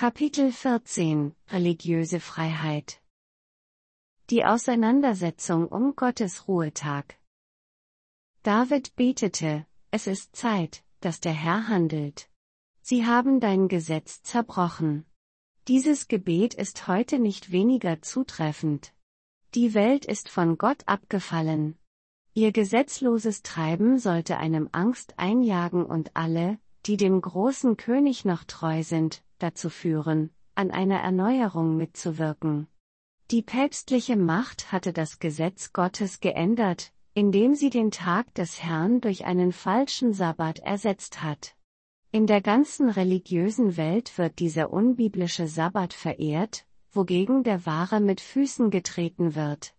Kapitel 14 – Religiöse Freiheit. Die Auseinandersetzung um Gottes Ruhetag. David betete: Es ist Zeit, dass der Herr handelt. Sie haben dein Gesetz zerbrochen. Dieses Gebet ist heute nicht weniger zutreffend. Die Welt ist von Gott abgefallen. Ihr gesetzloses Treiben sollte einem Angst einjagen und alle, die dem großen König noch treu sind, dazu führen, an einer Erneuerung mitzuwirken. Die päpstliche Macht hatte das Gesetz Gottes geändert, indem sie den Tag des Herrn durch einen falschen Sabbat ersetzt hat. In der ganzen religiösen Welt wird dieser unbiblische Sabbat verehrt, wogegen der wahre mit Füßen getreten wird.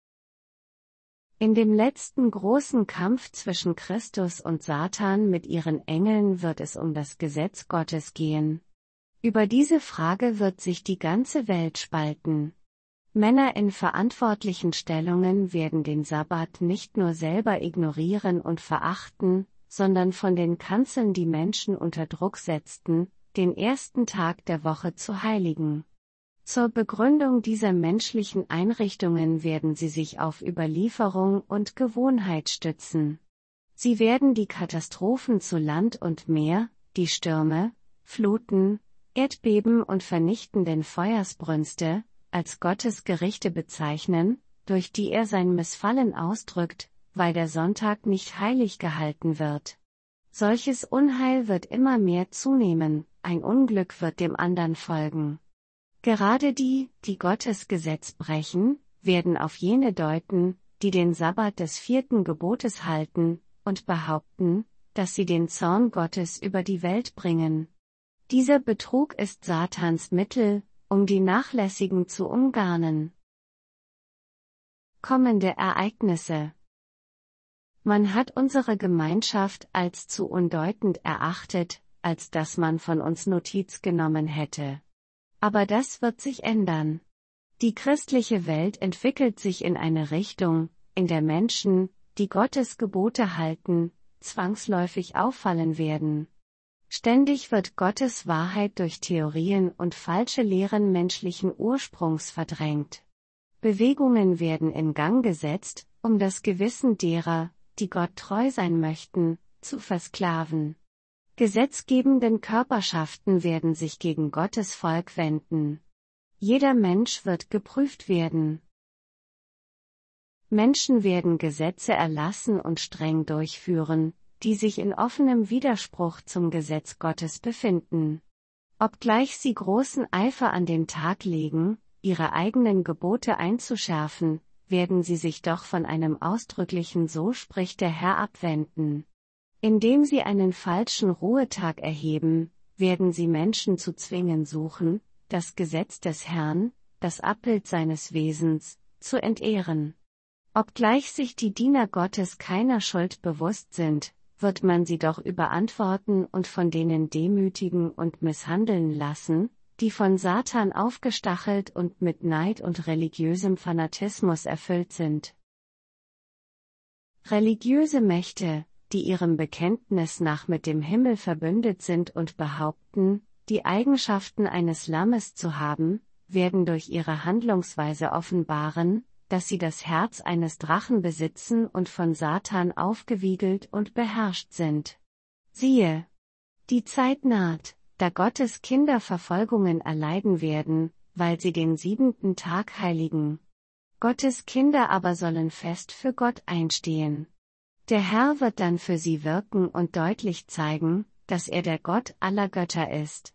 In dem letzten großen Kampf zwischen Christus und Satan mit ihren Engeln wird es um das Gesetz Gottes gehen. Über diese Frage wird sich die ganze Welt spalten. Männer in verantwortlichen Stellungen werden den Sabbat nicht nur selber ignorieren und verachten, sondern von den Kanzeln die Menschen unter Druck setzten, den ersten Tag der Woche zu heiligen. Zur Begründung dieser menschlichen Einrichtungen werden sie sich auf Überlieferung und Gewohnheit stützen. Sie werden die Katastrophen zu Land und Meer, die Stürme, Fluten, Erdbeben und vernichtenden Feuersbrünste, als Gottes Gerichte bezeichnen, durch die er sein Missfallen ausdrückt, weil der Sonntag nicht heilig gehalten wird. Solches Unheil wird immer mehr zunehmen, ein Unglück wird dem anderen folgen. Gerade die Gottes Gesetz brechen, werden auf jene deuten, die den Sabbat des 4. Gebotes halten, und behaupten, dass sie den Zorn Gottes über die Welt bringen. Dieser Betrug ist Satans Mittel, um die Nachlässigen zu umgarnen. Kommende Ereignisse. Man hat unsere Gemeinschaft als zu undeutend erachtet, als dass man von uns Notiz genommen hätte. Aber das wird sich ändern. Die christliche Welt entwickelt sich in eine Richtung, in der Menschen, die Gottes Gebote halten, zwangsläufig auffallen werden. Ständig wird Gottes Wahrheit durch Theorien und falsche Lehren menschlichen Ursprungs verdrängt. Bewegungen werden in Gang gesetzt, um das Gewissen derer, die Gott treu sein möchten, zu versklaven. Gesetzgebenden Körperschaften werden sich gegen Gottes Volk wenden. Jeder Mensch wird geprüft werden. Menschen werden Gesetze erlassen und streng durchführen, die sich in offenem Widerspruch zum Gesetz Gottes befinden. Obgleich sie großen Eifer an den Tag legen, ihre eigenen Gebote einzuschärfen, werden sie sich doch von einem ausdrücklichen So spricht der Herr abwenden. Indem sie einen falschen Ruhetag erheben, werden sie Menschen zu zwingen suchen, das Gesetz des Herrn, das Abbild seines Wesens, zu entehren. Obgleich sich die Diener Gottes keiner Schuld bewusst sind, wird man sie doch überantworten und von denen demütigen und misshandeln lassen, die von Satan aufgestachelt und mit Neid und religiösem Fanatismus erfüllt sind. Religiöse Mächte, die ihrem Bekenntnis nach mit dem Himmel verbündet sind und behaupten, die Eigenschaften eines Lammes zu haben, werden durch ihre Handlungsweise offenbaren, dass sie das Herz eines Drachen besitzen und von Satan aufgewiegelt und beherrscht sind. Siehe! Die Zeit naht, da Gottes Kinder Verfolgungen erleiden werden, weil sie den 7. Tag heiligen. Gottes Kinder aber sollen fest für Gott einstehen. Der Herr wird dann für sie wirken und deutlich zeigen, dass er der Gott aller Götter ist.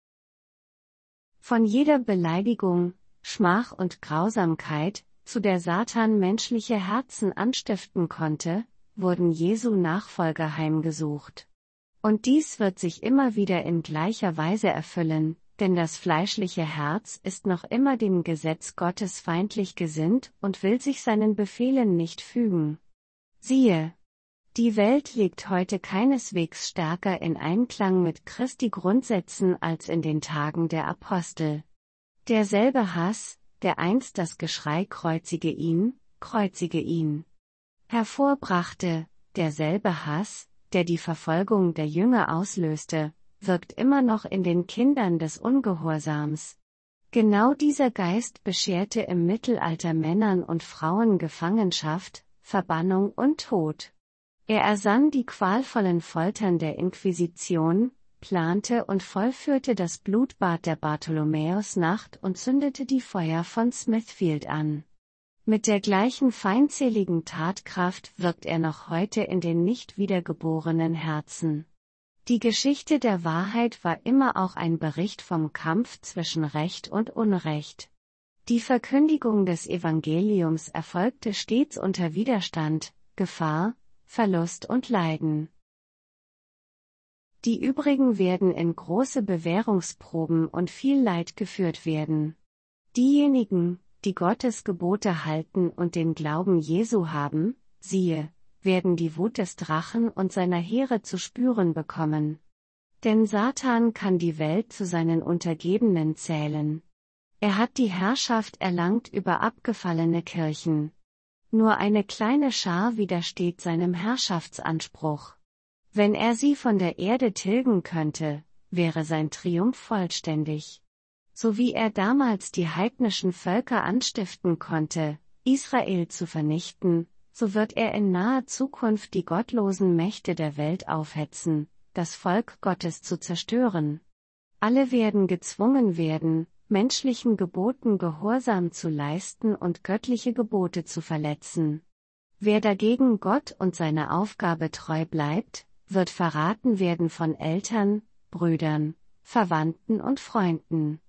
Von jeder Beleidigung, Schmach und Grausamkeit, zu der Satan menschliche Herzen anstiften konnte, wurden Jesu Nachfolger heimgesucht. Und dies wird sich immer wieder in gleicher Weise erfüllen, denn das fleischliche Herz ist noch immer dem Gesetz Gottes feindlich gesinnt und will sich seinen Befehlen nicht fügen. Siehe! Die Welt liegt heute keineswegs stärker in Einklang mit Christi Grundsätzen als in den Tagen der Apostel. Derselbe Hass, der einst das Geschrei kreuzige ihn, hervorbrachte, derselbe Hass, der die Verfolgung der Jünger auslöste, wirkt immer noch in den Kindern des Ungehorsams. Genau dieser Geist bescherte im Mittelalter Männern und Frauen Gefangenschaft, Verbannung und Tod. Er ersann die qualvollen Foltern der Inquisition, plante und vollführte das Blutbad der Bartholomäusnacht und zündete die Feuer von Smithfield an. Mit der gleichen feindseligen Tatkraft wirkt er noch heute in den nicht wiedergeborenen Herzen. Die Geschichte der Wahrheit war immer auch ein Bericht vom Kampf zwischen Recht und Unrecht. Die Verkündigung des Evangeliums erfolgte stets unter Widerstand, Gefahr, Verlust und Leiden. Die übrigen werden in große Bewährungsproben und viel Leid geführt werden. Diejenigen, die Gottes Gebote halten und den Glauben Jesu haben, siehe, werden die Wut des Drachen und seiner Heere zu spüren bekommen. Denn Satan kann die Welt zu seinen Untergebenen zählen. Er hat die Herrschaft erlangt über abgefallene Kirchen. Nur eine kleine Schar widersteht seinem Herrschaftsanspruch. Wenn er sie von der Erde tilgen könnte, wäre sein Triumph vollständig. So wie er damals die heidnischen Völker anstiften konnte, Israel zu vernichten, so wird er in naher Zukunft die gottlosen Mächte der Welt aufhetzen, das Volk Gottes zu zerstören. Alle werden gezwungen werden, menschlichen Geboten Gehorsam zu leisten und göttliche Gebote zu verletzen. Wer dagegen Gott und seiner Aufgabe treu bleibt, wird verraten werden von Eltern, Brüdern, Verwandten und Freunden.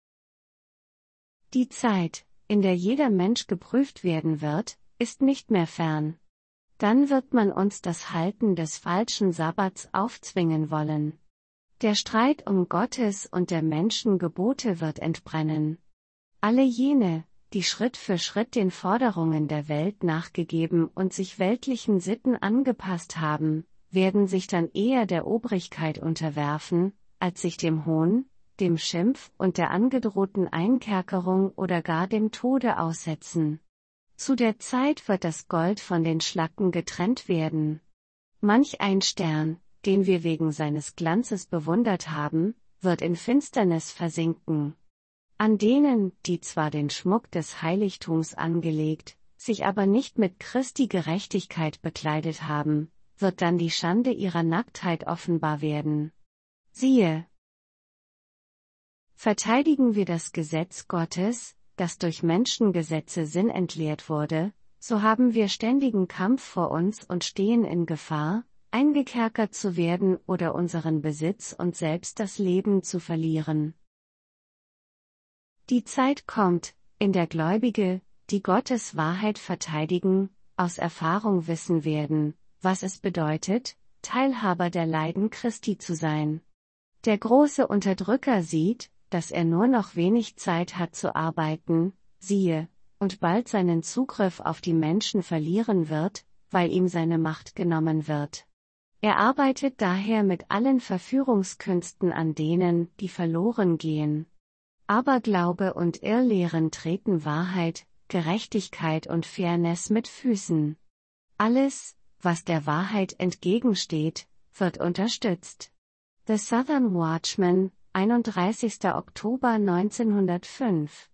Die Zeit, in der jeder Mensch geprüft werden wird, ist nicht mehr fern. Dann wird man uns das Halten des falschen Sabbats aufzwingen wollen. Der Streit um Gottes und der Menschen Gebote wird entbrennen. Alle jene, die Schritt für Schritt den Forderungen der Welt nachgegeben und sich weltlichen Sitten angepasst haben, werden sich dann eher der Obrigkeit unterwerfen, als sich dem Hohn, dem Schimpf und der angedrohten Einkerkerung oder gar dem Tode aussetzen. Zu der Zeit wird das Gold von den Schlacken getrennt werden. Manch ein Stern, den wir wegen seines Glanzes bewundert haben, wird in Finsternis versinken. An denen, die zwar den Schmuck des Heiligtums angelegt, sich aber nicht mit Christi Gerechtigkeit bekleidet haben, wird dann die Schande ihrer Nacktheit offenbar werden. Siehe! Verteidigen wir das Gesetz Gottes, das durch Menschengesetze sinnentleert wurde, so haben wir ständigen Kampf vor uns und stehen in Gefahr, eingekerkert zu werden oder unseren Besitz und selbst das Leben zu verlieren. Die Zeit kommt, in der Gläubige, die Gottes Wahrheit verteidigen, aus Erfahrung wissen werden, was es bedeutet, Teilhaber der Leiden Christi zu sein. Der große Unterdrücker sieht, dass er nur noch wenig Zeit hat zu arbeiten, siehe, und bald seinen Zugriff auf die Menschen verlieren wird, weil ihm seine Macht genommen wird. Er arbeitet daher mit allen Verführungskünsten an denen, die verloren gehen. Aberglaube und Irrlehren treten Wahrheit, Gerechtigkeit und Fairness mit Füßen. Alles, was der Wahrheit entgegensteht, wird unterstützt. The Southern Watchman, 31. Oktober 1905.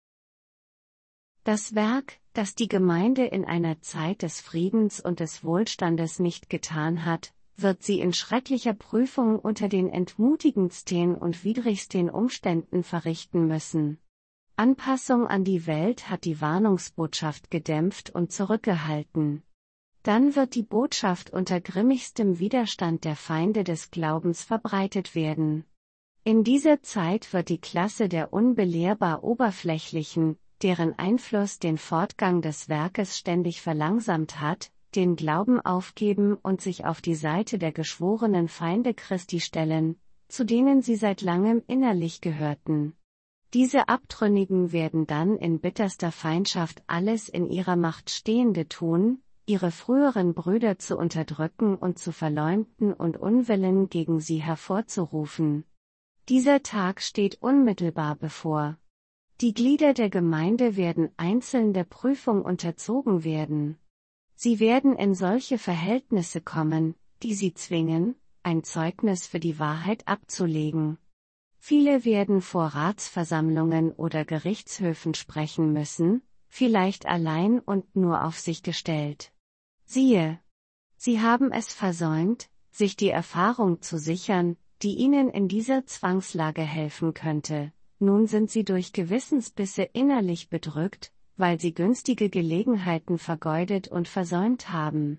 Das Werk, das die Gemeinde in einer Zeit des Friedens und des Wohlstandes nicht getan hat, wird sie in schrecklicher Prüfung unter den entmutigendsten und widrigsten Umständen verrichten müssen. Anpassung an die Welt hat die Warnungsbotschaft gedämpft und zurückgehalten. Dann wird die Botschaft unter grimmigstem Widerstand der Feinde des Glaubens verbreitet werden. In dieser Zeit wird die Klasse der unbelehrbar Oberflächlichen, deren Einfluss den Fortgang des Werkes ständig verlangsamt hat, den Glauben aufgeben und sich auf die Seite der geschworenen Feinde Christi stellen, zu denen sie seit langem innerlich gehörten. Diese Abtrünnigen werden dann in bitterster Feindschaft alles in ihrer Macht Stehende tun, ihre früheren Brüder zu unterdrücken und zu verleumden und Unwillen gegen sie hervorzurufen. Dieser Tag steht unmittelbar bevor. Die Glieder der Gemeinde werden einzeln der Prüfung unterzogen werden. Sie werden in solche Verhältnisse kommen, die sie zwingen, ein Zeugnis für die Wahrheit abzulegen. Viele werden vor Ratsversammlungen oder Gerichtshöfen sprechen müssen, vielleicht allein und nur auf sich gestellt. Siehe, sie haben es versäumt, sich die Erfahrung zu sichern, die ihnen in dieser Zwangslage helfen könnte. Nun sind sie durch Gewissensbisse innerlich bedrückt, weil sie günstige Gelegenheiten vergeudet und versäumt haben.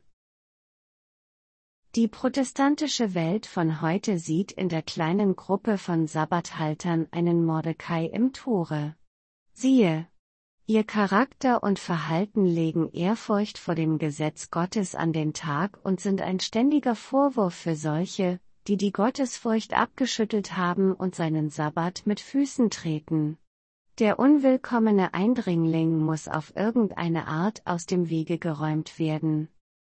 Die protestantische Welt von heute sieht in der kleinen Gruppe von Sabbathaltern einen Mordecai im Tore. Siehe, ihr Charakter und Verhalten legen Ehrfurcht vor dem Gesetz Gottes an den Tag und sind ein ständiger Vorwurf für solche, die die Gottesfurcht abgeschüttelt haben und seinen Sabbat mit Füßen treten. Der unwillkommene Eindringling muss auf irgendeine Art aus dem Wege geräumt werden.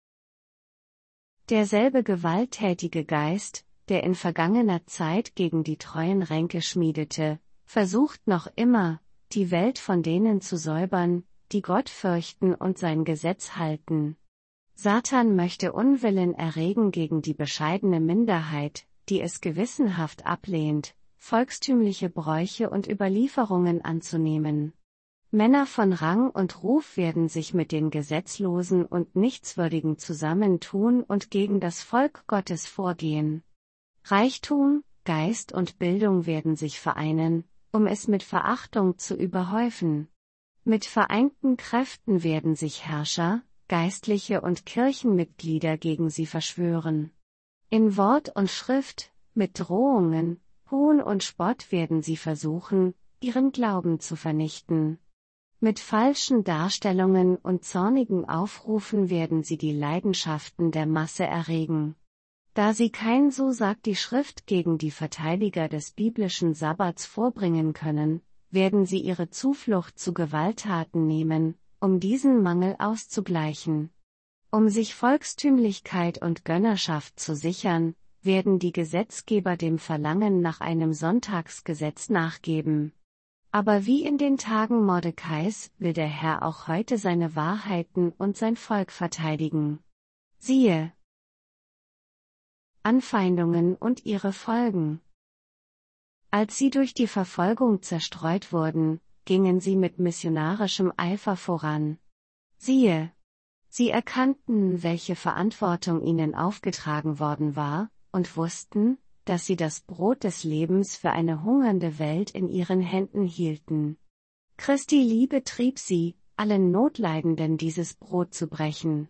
Derselbe gewalttätige Geist, der in vergangener Zeit gegen die treuen Ränke schmiedete, versucht noch immer, die Welt von denen zu säubern, die Gott fürchten und sein Gesetz halten. Satan möchte Unwillen erregen gegen die bescheidene Minderheit, die es gewissenhaft ablehnt, volkstümliche Bräuche und Überlieferungen anzunehmen. Männer von Rang und Ruf werden sich mit den Gesetzlosen und Nichtswürdigen zusammentun und gegen das Volk Gottes vorgehen. Reichtum, Geist und Bildung werden sich vereinen, um es mit Verachtung zu überhäufen. Mit vereinten Kräften werden sich Herrscher, Geistliche und Kirchenmitglieder gegen sie verschwören. In Wort und Schrift, mit Drohungen, Hohn und Spott werden sie versuchen, ihren Glauben zu vernichten. Mit falschen Darstellungen und zornigen Aufrufen werden sie die Leidenschaften der Masse erregen. Da sie kein so sagt die Schrift gegen die Verteidiger des biblischen Sabbats vorbringen können, werden sie ihre Zuflucht zu Gewalttaten nehmen, um diesen Mangel auszugleichen. Um sich Volkstümlichkeit und Gönnerschaft zu sichern, werden die Gesetzgeber dem Verlangen nach einem Sonntagsgesetz nachgeben. Aber wie in den Tagen Mordecais will der Herr auch heute seine Wahrheiten und sein Volk verteidigen. Siehe, Anfeindungen und ihre Folgen. Als sie durch die Verfolgung zerstreut wurden, gingen sie mit missionarischem Eifer voran. Siehe, sie erkannten, welche Verantwortung ihnen aufgetragen worden war, und wussten, dass sie das Brot des Lebens für eine hungernde Welt in ihren Händen hielten. Christi Liebe trieb sie, allen Notleidenden dieses Brot zu brechen.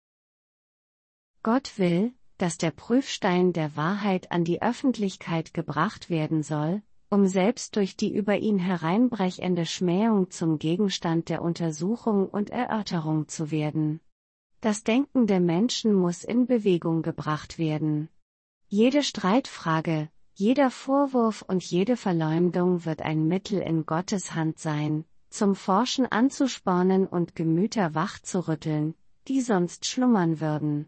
Gott will, dass der Prüfstein der Wahrheit an die Öffentlichkeit gebracht werden soll, um selbst durch die über ihn hereinbrechende Schmähung zum Gegenstand der Untersuchung und Erörterung zu werden. Das Denken der Menschen muss in Bewegung gebracht werden. Jede Streitfrage, jeder Vorwurf und jede Verleumdung wird ein Mittel in Gottes Hand sein, zum Forschen anzuspornen und Gemüter wach zu rütteln, die sonst schlummern würden.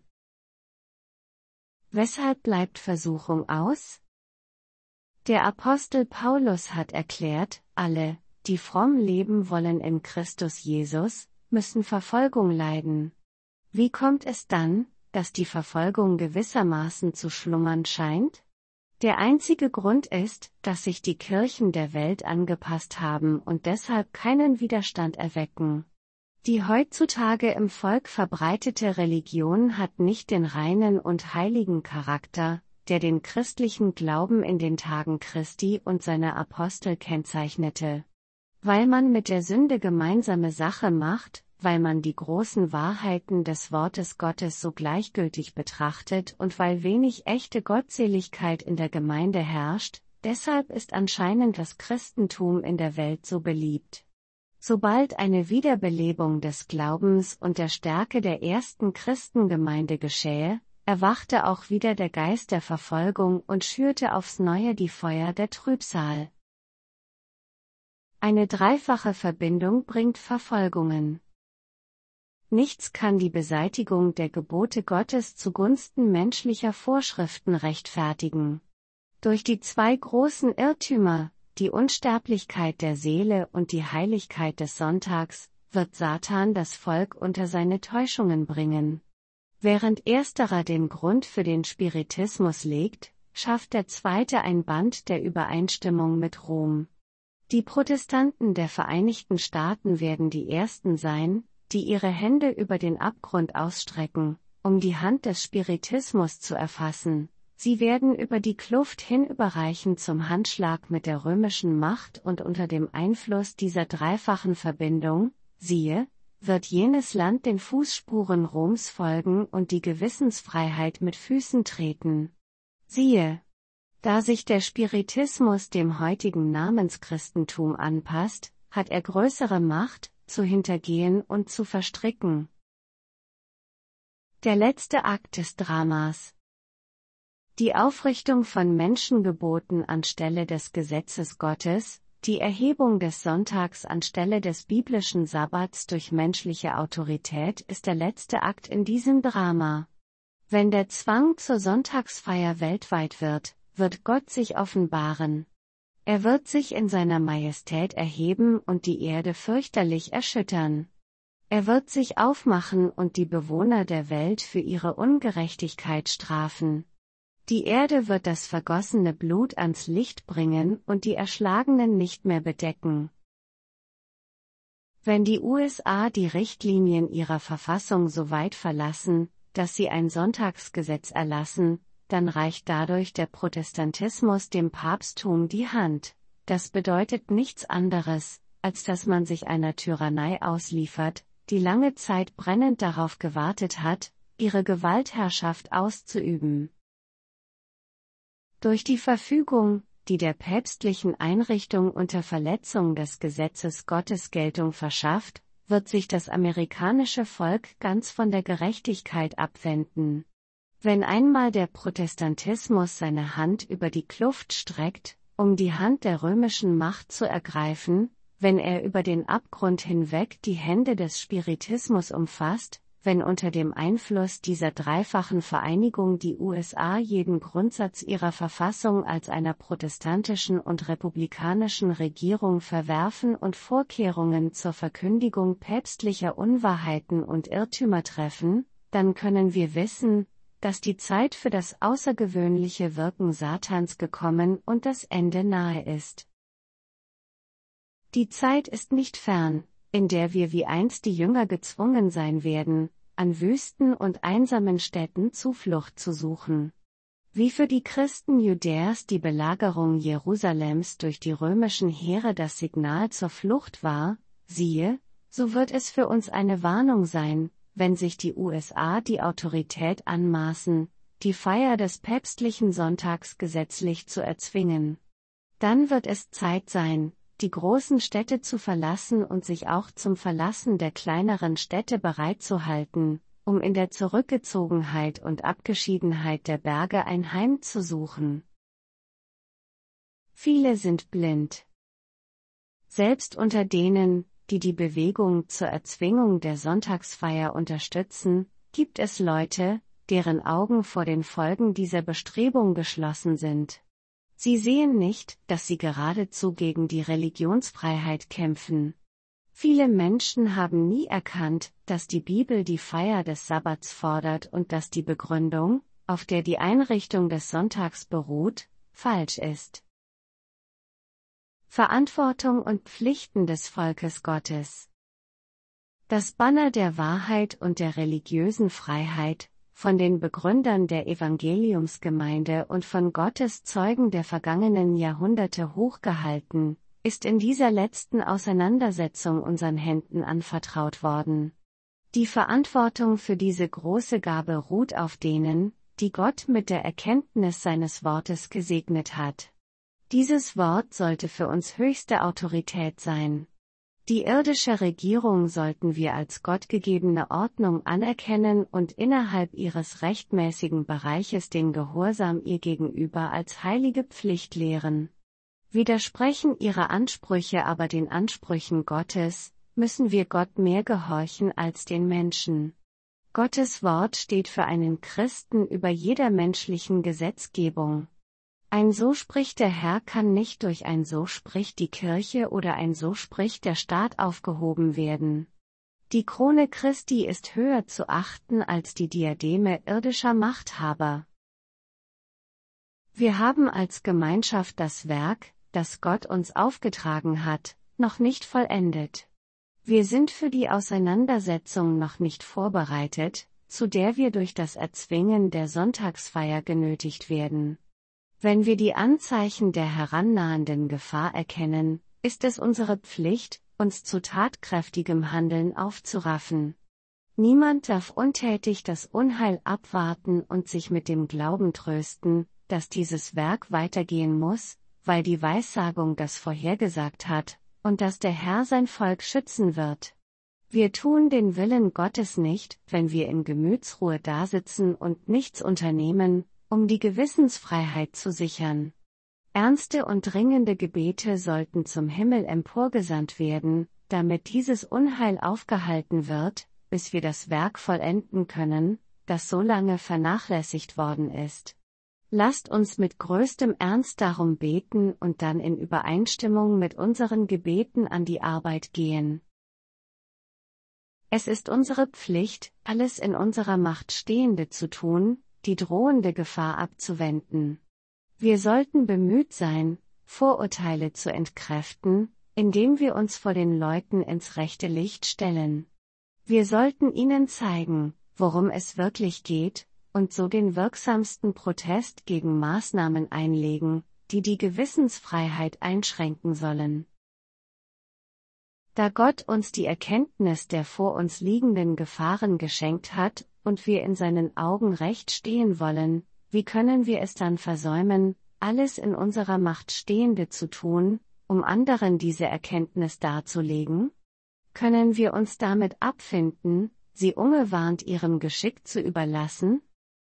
Weshalb bleibt Versuchung aus? Der Apostel Paulus hat erklärt, alle, die fromm leben wollen in Christus Jesus, müssen Verfolgung leiden. Wie kommt es dann, dass die Verfolgung gewissermaßen zu schlummern scheint? Der einzige Grund ist, dass sich die Kirchen der Welt angepasst haben und deshalb keinen Widerstand erwecken. Die heutzutage im Volk verbreitete Religion hat nicht den reinen und heiligen Charakter, der den christlichen Glauben in den Tagen Christi und seiner Apostel kennzeichnete. Weil man mit der Sünde gemeinsame Sache macht, weil man die großen Wahrheiten des Wortes Gottes so gleichgültig betrachtet und weil wenig echte Gottseligkeit in der Gemeinde herrscht, deshalb ist anscheinend das Christentum in der Welt so beliebt. Sobald eine Wiederbelebung des Glaubens und der Stärke der ersten Christengemeinde geschähe, erwachte auch wieder der Geist der Verfolgung und schürte aufs Neue die Feuer der Trübsal. Eine dreifache Verbindung bringt Verfolgungen. Nichts kann die Beseitigung der Gebote Gottes zugunsten menschlicher Vorschriften rechtfertigen. Durch die zwei großen Irrtümer, die Unsterblichkeit der Seele und die Heiligkeit des Sonntags, wird Satan das Volk unter seine Täuschungen bringen. Während ersterer den Grund für den Spiritismus legt, schafft der zweite ein Band der Übereinstimmung mit Rom. Die Protestanten der Vereinigten Staaten werden die ersten sein, die ihre Hände über den Abgrund ausstrecken, um die Hand des Spiritismus zu erfassen. Sie werden über die Kluft hin überreichen zum Handschlag mit der römischen Macht und unter dem Einfluss dieser dreifachen Verbindung, siehe, wird jenes Land den Fußspuren Roms folgen und die Gewissensfreiheit mit Füßen treten. Siehe, da sich der Spiritismus dem heutigen Namenschristentum anpasst, hat er größere Macht, zu hintergehen und zu verstricken. Der letzte Akt des Dramas. Die Aufrichtung von Menschengeboten anstelle des Gesetzes Gottes, die Erhebung des Sonntags anstelle des biblischen Sabbats durch menschliche Autorität ist der letzte Akt in diesem Drama. Wenn der Zwang zur Sonntagsfeier weltweit wird, wird Gott sich offenbaren. Er wird sich in seiner Majestät erheben und die Erde fürchterlich erschüttern. Er wird sich aufmachen und die Bewohner der Welt für ihre Ungerechtigkeit strafen. Die Erde wird das vergossene Blut ans Licht bringen und die Erschlagenen nicht mehr bedecken. Wenn die USA die Richtlinien ihrer Verfassung so weit verlassen, dass sie ein Sonntagsgesetz erlassen, dann reicht dadurch der Protestantismus dem Papsttum die Hand. Das bedeutet nichts anderes, als dass man sich einer Tyrannei ausliefert, die lange Zeit brennend darauf gewartet hat, ihre Gewaltherrschaft auszuüben. Durch die Verfügung, die der päpstlichen Einrichtung unter Verletzung des Gesetzes Gottes Geltung verschafft, wird sich das amerikanische Volk ganz von der Gerechtigkeit abwenden. Wenn einmal der Protestantismus seine Hand über die Kluft streckt, um die Hand der römischen Macht zu ergreifen, wenn er über den Abgrund hinweg die Hände des Spiritismus umfasst, wenn unter dem Einfluss dieser dreifachen Vereinigung die USA jeden Grundsatz ihrer Verfassung als einer protestantischen und republikanischen Regierung verwerfen und Vorkehrungen zur Verkündigung päpstlicher Unwahrheiten und Irrtümer treffen, dann können wir wissen, dass die Zeit für das außergewöhnliche Wirken Satans gekommen und das Ende nahe ist. Die Zeit ist nicht fern, in der wir wie einst die Jünger gezwungen sein werden, an Wüsten und einsamen Städten Zuflucht zu suchen. Wie für die Christen Judäas die Belagerung Jerusalems durch die römischen Heere das Signal zur Flucht war, siehe, so wird es für uns eine Warnung sein, wenn sich die USA die Autorität anmaßen, die Feier des päpstlichen Sonntags gesetzlich zu erzwingen. Dann wird es Zeit sein, die großen Städte zu verlassen und sich auch zum Verlassen der kleineren Städte bereitzuhalten, um in der Zurückgezogenheit und Abgeschiedenheit der Berge ein Heim zu suchen. Viele sind blind. Selbst unter denen, die die Bewegung zur Erzwingung der Sonntagsfeier unterstützen, gibt es Leute, deren Augen vor den Folgen dieser Bestrebung geschlossen sind. Sie sehen nicht, dass sie geradezu gegen die Religionsfreiheit kämpfen. Viele Menschen haben nie erkannt, dass die Bibel die Feier des Sabbats fordert und dass die Begründung, auf der die Einrichtung des Sonntags beruht, falsch ist. Verantwortung und Pflichten des Volkes Gottes. Das Banner der Wahrheit und der religiösen Freiheit, von den Begründern der Evangeliumsgemeinde und von Gottes Zeugen der vergangenen Jahrhunderte hochgehalten, ist in dieser letzten Auseinandersetzung unseren Händen anvertraut worden. Die Verantwortung für diese große Gabe ruht auf denen, die Gott mit der Erkenntnis seines Wortes gesegnet hat. Dieses Wort sollte für uns höchste Autorität sein. Die irdische Regierung sollten wir als gottgegebene Ordnung anerkennen und innerhalb ihres rechtmäßigen Bereiches den Gehorsam ihr gegenüber als heilige Pflicht lehren. Widersprechen ihre Ansprüche aber den Ansprüchen Gottes, müssen wir Gott mehr gehorchen als den Menschen. Gottes Wort steht für einen Christen über jeder menschlichen Gesetzgebung. Ein So spricht der Herr kann nicht durch ein So spricht die Kirche oder ein So spricht der Staat aufgehoben werden. Die Krone Christi ist höher zu achten als die Diademe irdischer Machthaber. Wir haben als Gemeinschaft das Werk, das Gott uns aufgetragen hat, noch nicht vollendet. Wir sind für die Auseinandersetzung noch nicht vorbereitet, zu der wir durch das Erzwingen der Sonntagsfeier genötigt werden. Wenn wir die Anzeichen der herannahenden Gefahr erkennen, ist es unsere Pflicht, uns zu tatkräftigem Handeln aufzuraffen. Niemand darf untätig das Unheil abwarten und sich mit dem Glauben trösten, dass dieses Werk weitergehen muss, weil die Weissagung das vorhergesagt hat, und dass der Herr sein Volk schützen wird. Wir tun den Willen Gottes nicht, wenn wir in Gemütsruhe dasitzen und nichts unternehmen, um die Gewissensfreiheit zu sichern. Ernste und dringende Gebete sollten zum Himmel emporgesandt werden, damit dieses Unheil aufgehalten wird, bis wir das Werk vollenden können, das so lange vernachlässigt worden ist. Lasst uns mit größtem Ernst darum beten und dann in Übereinstimmung mit unseren Gebeten an die Arbeit gehen. Es ist unsere Pflicht, alles in unserer Macht Stehende zu tun, die drohende Gefahr abzuwenden. Wir sollten bemüht sein, Vorurteile zu entkräften, indem wir uns vor den Leuten ins rechte Licht stellen. Wir sollten ihnen zeigen, worum es wirklich geht, und so den wirksamsten Protest gegen Maßnahmen einlegen, die die Gewissensfreiheit einschränken sollen. Da Gott uns die Erkenntnis der vor uns liegenden Gefahren geschenkt hat, und wir in seinen Augen recht stehen wollen, wie können wir es dann versäumen, alles in unserer Macht Stehende zu tun, um anderen diese Erkenntnis darzulegen? Können wir uns damit abfinden, sie ungewarnt ihrem Geschick zu überlassen?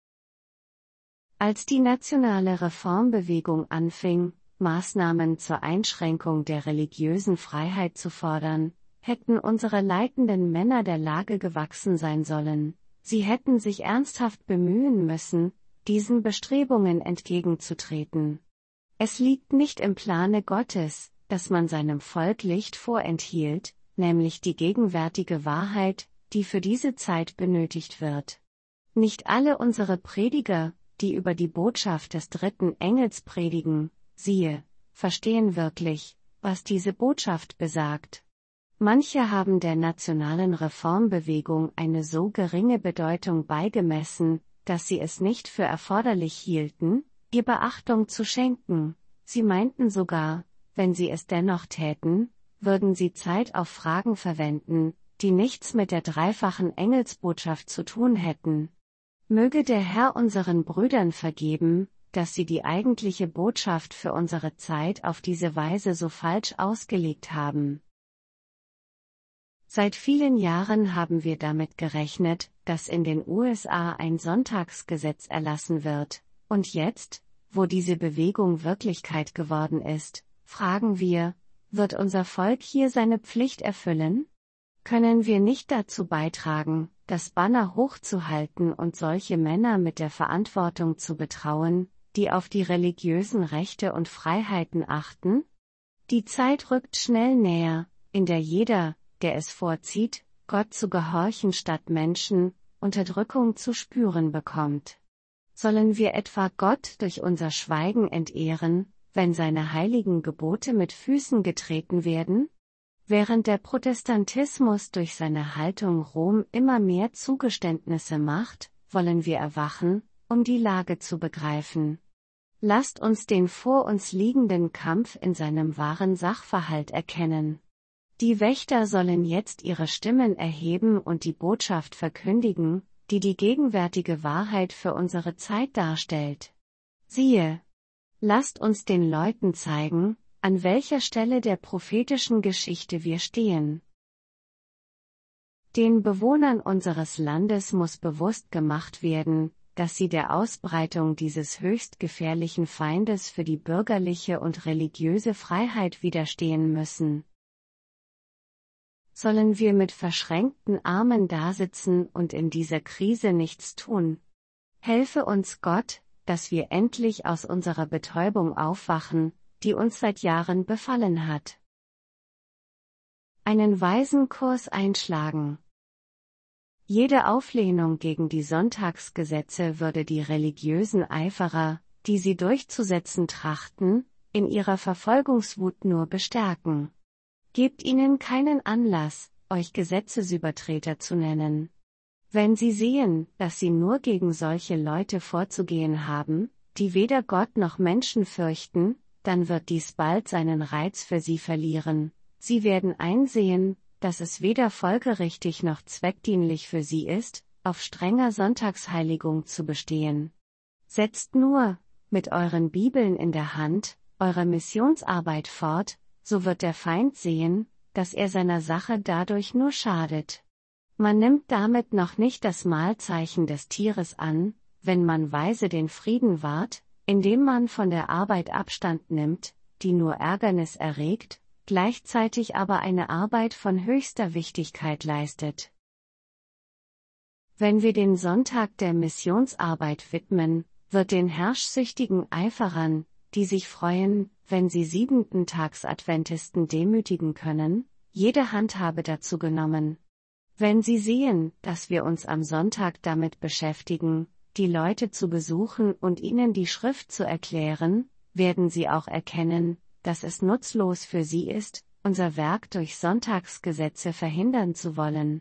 Als die nationale Reformbewegung anfing, Maßnahmen zur Einschränkung der religiösen Freiheit zu fordern, hätten unsere leitenden Männer der Lage gewachsen sein sollen. Sie hätten sich ernsthaft bemühen müssen, diesen Bestrebungen entgegenzutreten. Es liegt nicht im Plane Gottes, dass man seinem Volk Licht vorenthielt, nämlich die gegenwärtige Wahrheit, die für diese Zeit benötigt wird. Nicht alle unsere Prediger, die über die Botschaft des dritten Engels predigen, siehe, verstehen wirklich, was diese Botschaft besagt. Manche haben der nationalen Reformbewegung eine so geringe Bedeutung beigemessen, dass sie es nicht für erforderlich hielten, ihr Beachtung zu schenken. Sie meinten sogar, wenn sie es dennoch täten, würden sie Zeit auf Fragen verwenden, die nichts mit der dreifachen Engelsbotschaft zu tun hätten. Möge der Herr unseren Brüdern vergeben, dass sie die eigentliche Botschaft für unsere Zeit auf diese Weise so falsch ausgelegt haben. Seit vielen Jahren haben wir damit gerechnet, dass in den USA ein Sonntagsgesetz erlassen wird, und jetzt, wo diese Bewegung Wirklichkeit geworden ist, fragen wir, wird unser Volk hier seine Pflicht erfüllen? Können wir nicht dazu beitragen, das Banner hochzuhalten und solche Männer mit der Verantwortung zu betrauen, die auf die religiösen Rechte und Freiheiten achten? Die Zeit rückt schnell näher, in der jeder, der es vorzieht, Gott zu gehorchen statt Menschen, Unterdrückung zu spüren bekommt. Sollen wir etwa Gott durch unser Schweigen entehren, wenn seine heiligen Gebote mit Füßen getreten werden? Während der Protestantismus durch seine Haltung Rom immer mehr Zugeständnisse macht, wollen wir erwachen, um die Lage zu begreifen. Lasst uns den vor uns liegenden Kampf in seinem wahren Sachverhalt erkennen. Die Wächter sollen jetzt ihre Stimmen erheben und die Botschaft verkündigen, die die gegenwärtige Wahrheit für unsere Zeit darstellt. Siehe! Lasst uns den Leuten zeigen, an welcher Stelle der prophetischen Geschichte wir stehen. Den Bewohnern unseres Landes muss bewusst gemacht werden, dass sie der Ausbreitung dieses höchst gefährlichen Feindes für die bürgerliche und religiöse Freiheit widerstehen müssen. Sollen wir mit verschränkten Armen dasitzen und in dieser Krise nichts tun? Helfe uns Gott, dass wir endlich aus unserer Betäubung aufwachen, die uns seit Jahren befallen hat. Einen weisen Kurs einschlagen. Jede Auflehnung gegen die Sonntagsgesetze würde die religiösen Eiferer, die sie durchzusetzen trachten, in ihrer Verfolgungswut nur bestärken. Gebt ihnen keinen Anlass, euch Gesetzesübertreter zu nennen. Wenn sie sehen, dass sie nur gegen solche Leute vorzugehen haben, die weder Gott noch Menschen fürchten, dann wird dies bald seinen Reiz für sie verlieren. Sie werden einsehen, dass es weder folgerichtig noch zweckdienlich für sie ist, auf strenger Sonntagsheiligung zu bestehen. Setzt nur, mit euren Bibeln in der Hand, eure Missionsarbeit fort, so wird der Feind sehen, dass er seiner Sache dadurch nur schadet. Man nimmt damit noch nicht das Mahlzeichen des Tieres an, wenn man weise den Frieden wahrt, indem man von der Arbeit Abstand nimmt, die nur Ärgernis erregt, gleichzeitig aber eine Arbeit von höchster Wichtigkeit leistet. Wenn wir den Sonntag der Missionsarbeit widmen, wird den herrschsüchtigen Eiferern, die sich freuen, wenn sie Siebenten-Tags-Adventisten demütigen können, jede Handhabe dazu genommen. Wenn sie sehen, dass wir uns am Sonntag damit beschäftigen, die Leute zu besuchen und ihnen die Schrift zu erklären, werden sie auch erkennen, dass es nutzlos für sie ist, unser Werk durch Sonntagsgesetze verhindern zu wollen.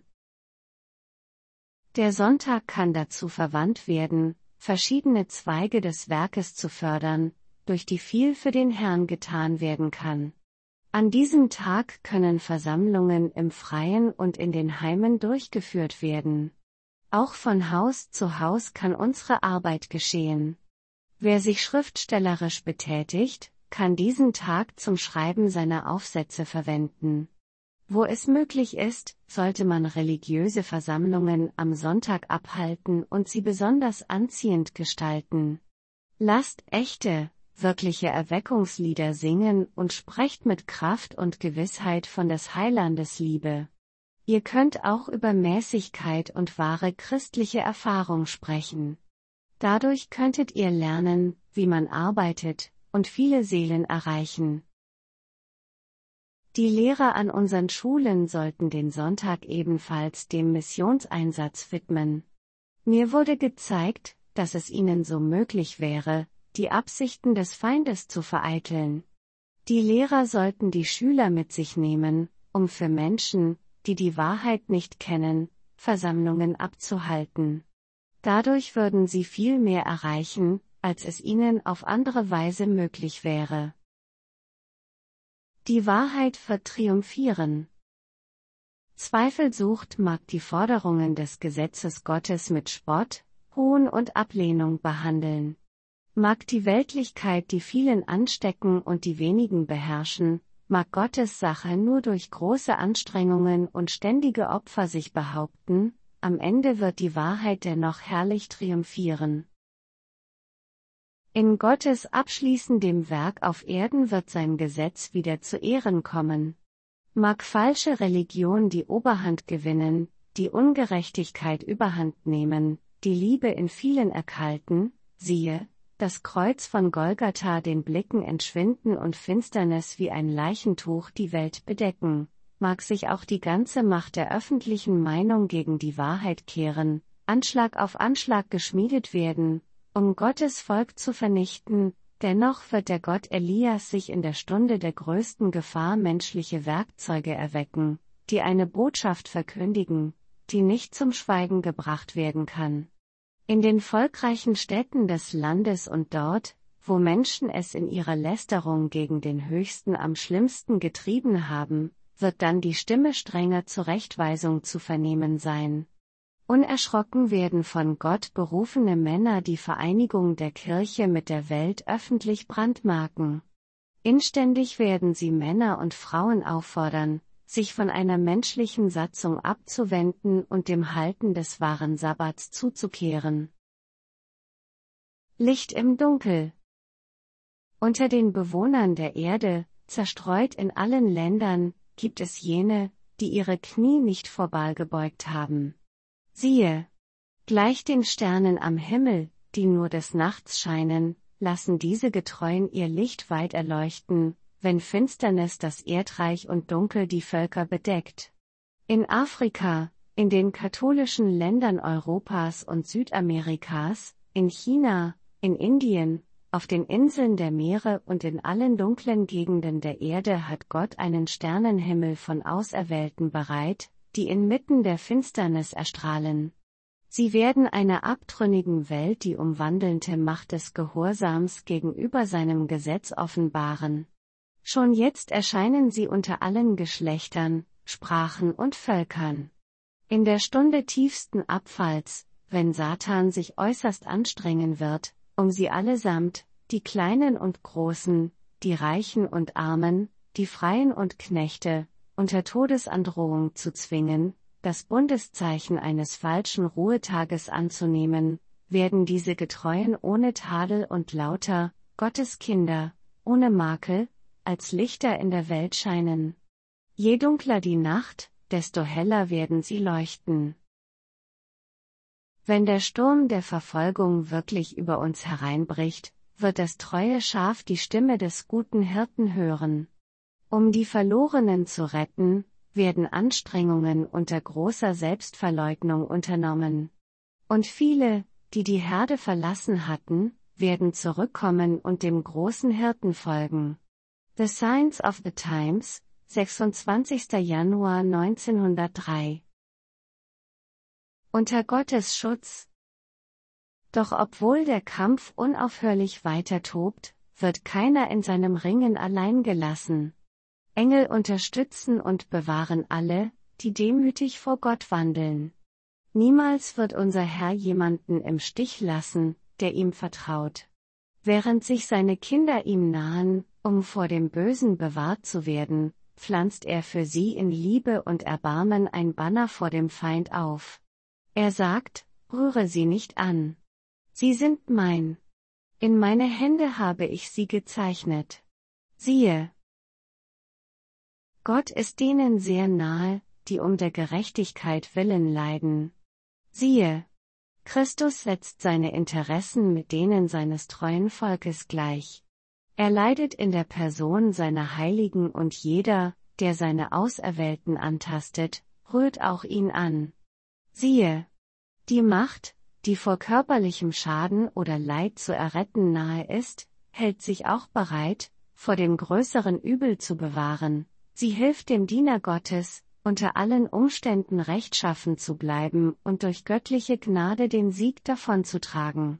Der Sonntag kann dazu verwandt werden, verschiedene Zweige des Werkes zu fördern, durch die viel für den Herrn getan werden kann. An diesem Tag können Versammlungen im Freien und in den Heimen durchgeführt werden. Auch von Haus zu Haus kann unsere Arbeit geschehen. Wer sich schriftstellerisch betätigt, kann diesen Tag zum Schreiben seiner Aufsätze verwenden. Wo es möglich ist, sollte man religiöse Versammlungen am Sonntag abhalten und sie besonders anziehend gestalten. Lasst echte, wirkliche Erweckungslieder singen und sprecht mit Kraft und Gewissheit von des Heilandes Liebe. Ihr könnt auch über Mäßigkeit und wahre christliche Erfahrung sprechen. Dadurch könntet ihr lernen, wie man arbeitet, und viele Seelen erreichen. Die Lehrer an unseren Schulen sollten den Sonntag ebenfalls dem Missionseinsatz widmen. Mir wurde gezeigt, dass es ihnen so möglich wäre, die Absichten des Feindes zu vereiteln. Die Lehrer sollten die Schüler mit sich nehmen, um für Menschen, die die Wahrheit nicht kennen, Versammlungen abzuhalten. Dadurch würden sie viel mehr erreichen, als es ihnen auf andere Weise möglich wäre. Die Wahrheit wird triumphieren. Zweifelsucht mag die Forderungen des Gesetzes Gottes mit Spott, Hohn und Ablehnung behandeln. Mag die Weltlichkeit die vielen anstecken und die wenigen beherrschen, mag Gottes Sache nur durch große Anstrengungen und ständige Opfer sich behaupten, am Ende wird die Wahrheit dennoch herrlich triumphieren. In Gottes abschließendem Werk auf Erden wird sein Gesetz wieder zu Ehren kommen. Mag falsche Religion die Oberhand gewinnen, die Ungerechtigkeit überhand nehmen, die Liebe in vielen erkalten, siehe, das Kreuz von Golgatha den Blicken entschwinden und Finsternis wie ein Leichentuch die Welt bedecken, mag sich auch die ganze Macht der öffentlichen Meinung gegen die Wahrheit kehren, Anschlag auf Anschlag geschmiedet werden, um Gottes Volk zu vernichten, dennoch wird der Gott Elias sich in der Stunde der größten Gefahr menschliche Werkzeuge erwecken, die eine Botschaft verkündigen, die nicht zum Schweigen gebracht werden kann. In den volkreichen Städten des Landes und dort, wo Menschen es in ihrer Lästerung gegen den Höchsten am schlimmsten getrieben haben, wird dann die Stimme strenger Zurechtweisung zu vernehmen sein. Unerschrocken werden von Gott berufene Männer die Vereinigung der Kirche mit der Welt öffentlich brandmarken. Inständig werden sie Männer und Frauen auffordern, sich von einer menschlichen Satzung abzuwenden und dem Halten des wahren Sabbats zuzukehren. Licht im Dunkel. Unter den Bewohnern der Erde, zerstreut in allen Ländern, gibt es jene, die ihre Knie nicht vor Baal gebeugt haben. Siehe, gleich den Sternen am Himmel, die nur des Nachts scheinen, lassen diese Getreuen ihr Licht weit erleuchten, wenn Finsternis das Erdreich und Dunkel die Völker bedeckt. In Afrika, in den katholischen Ländern Europas und Südamerikas, in China, in Indien, auf den Inseln der Meere und in allen dunklen Gegenden der Erde hat Gott einen Sternenhimmel von Auserwählten bereit, die inmitten der Finsternis erstrahlen. Sie werden einer abtrünnigen Welt die umwandelnde Macht des Gehorsams gegenüber seinem Gesetz offenbaren. Schon jetzt erscheinen sie unter allen Geschlechtern, Sprachen und Völkern. In der Stunde tiefsten Abfalls, wenn Satan sich äußerst anstrengen wird, um sie allesamt, die Kleinen und Großen, die Reichen und Armen, die Freien und Knechte, unter Todesandrohung zu zwingen, das Bundeszeichen eines falschen Ruhetages anzunehmen, werden diese Getreuen ohne Tadel und lauter, Gottes Kinder, ohne Makel, als Lichter in der Welt scheinen. Je dunkler die Nacht, desto heller werden sie leuchten. Wenn der Sturm der Verfolgung wirklich über uns hereinbricht, wird das treue Schaf die Stimme des guten Hirten hören. Um die Verlorenen zu retten, werden Anstrengungen unter großer Selbstverleugnung unternommen. Und viele, die die Herde verlassen hatten, werden zurückkommen und dem großen Hirten folgen. The Signs of the Times, 26. Januar 1903. Unter Gottes Schutz. Doch obwohl der Kampf unaufhörlich weiter tobt, wird keiner in seinem Ringen allein gelassen. Engel unterstützen und bewahren alle, die demütig vor Gott wandeln. Niemals wird unser Herr jemanden im Stich lassen, der ihm vertraut. Während sich seine Kinder ihm nahen, um vor dem Bösen bewahrt zu werden, pflanzt er für sie in Liebe und Erbarmen ein Banner vor dem Feind auf. Er sagt, rühre sie nicht an. Sie sind mein. In meine Hände habe ich sie gezeichnet. Siehe! Gott ist denen sehr nahe, die um der Gerechtigkeit willen leiden. Siehe! Christus setzt seine Interessen mit denen seines treuen Volkes gleich. Er leidet in der Person seiner Heiligen und jeder, der seine Auserwählten antastet, rührt auch ihn an. Siehe! Die Macht, die vor körperlichem Schaden oder Leid zu erretten nahe ist, hält sich auch bereit, vor dem größeren Übel zu bewahren. Sie hilft dem Diener Gottes, unter allen Umständen rechtschaffen zu bleiben und durch göttliche Gnade den Sieg davonzutragen.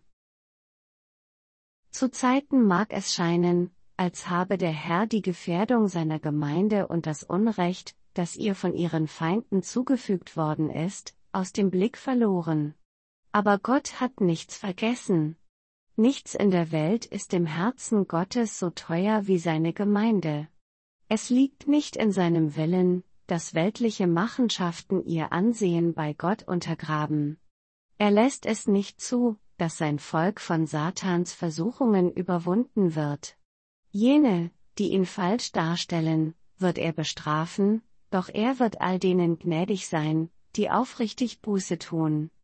Zu Zeiten mag es scheinen, als habe der Herr die Gefährdung seiner Gemeinde und das Unrecht, das ihr von ihren Feinden zugefügt worden ist, aus dem Blick verloren. Aber Gott hat nichts vergessen. Nichts in der Welt ist dem Herzen Gottes so teuer wie seine Gemeinde. Es liegt nicht in seinem Willen, dass weltliche Machenschaften ihr Ansehen bei Gott untergraben. Er lässt es nicht zu, dass sein Volk von Satans Versuchungen überwunden wird. Jene, die ihn falsch darstellen, wird er bestrafen, doch er wird all denen gnädig sein, die aufrichtig Buße tun.